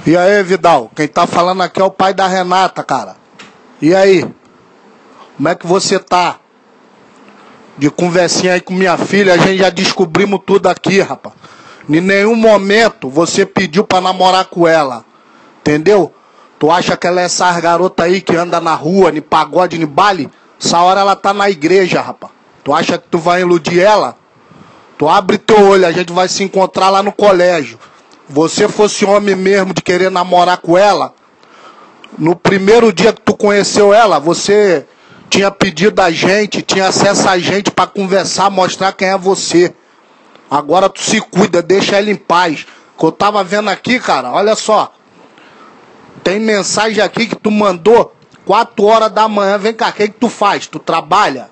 E aí, Vidal? Quem tá falando aqui é o pai da Renata, cara. E aí? Como é que você tá? De conversinha aí com minha filha, a gente já descobrimos tudo aqui, rapaz. Em nenhum momento você pediu pra namorar com ela. Entendeu? Tu acha que ela é essas garotas aí que anda na rua, no pagode, no baile? Essa hora ela tá na igreja, rapaz. Tu acha que tu vai iludir ela? Tu abre teu olho, a gente vai se encontrar lá no colégio. Você fosse homem mesmo de querer namorar com ela, no primeiro dia que tu conheceu ela, você tinha pedido a gente, tinha acesso a gente pra conversar, mostrar quem é você. Agora tu se cuida, deixa ela em paz. Que eu tava vendo aqui, cara, olha só. Tem mensagem aqui que tu mandou 4 horas da manhã. Vem cá, o que tu faz? Tu trabalha?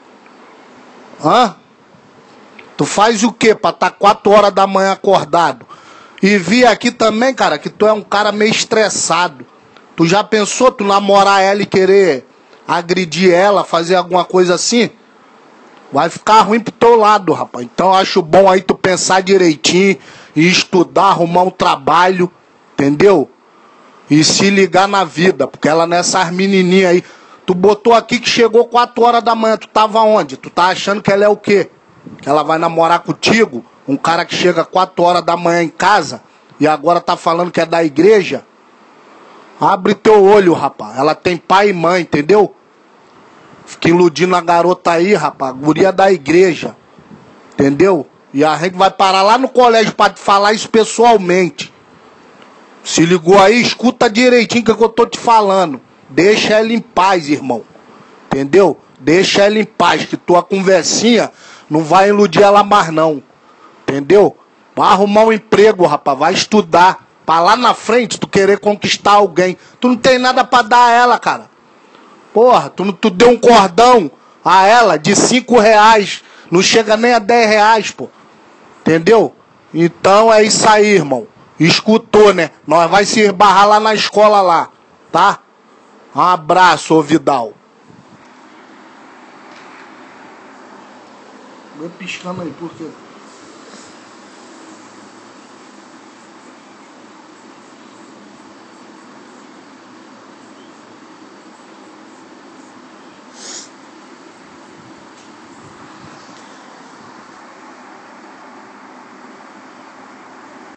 Hã? Tu faz o quê pra tá 4 horas da manhã acordado? E vi aqui também, cara, que tu é um cara meio estressado. Tu já pensou tu namorar ela e querer agredir ela, fazer alguma coisa assim? Vai ficar ruim pro teu lado, rapaz. Então acho bom aí tu pensar direitinho e estudar, arrumar um trabalho, entendeu? E se ligar na vida, porque ela nessas menininhas aí. Tu botou aqui que chegou 4 horas da manhã, tu tava onde? Tu tá achando que ela é o quê? Que ela vai namorar contigo? Um cara que chega 4 horas da manhã em casa e agora tá falando que é da igreja? Abre teu olho, rapaz. Ela tem pai e mãe, entendeu? Fica iludindo a garota aí, rapaz. Guria da igreja. Entendeu? E a gente vai parar lá no colégio pra te falar isso pessoalmente. Se ligou aí? Escuta direitinho o que eu tô te falando. Deixa ela em paz, irmão. Entendeu? Deixa ela em paz, que tua conversinha não vai iludir ela mais não. Entendeu? Vai arrumar um emprego, rapaz. Vai estudar. Pra lá na frente tu querer conquistar alguém. Tu não tem nada pra dar a ela, cara. Porra, tu deu um cordão a ela de 5 reais. Não chega nem a 10 reais, pô. Entendeu? Então é isso aí, irmão. Escutou, né? Nós vai se esbarrar lá na escola lá, tá? Um abraço, ô Vidal. Vem piscando aí, por quê?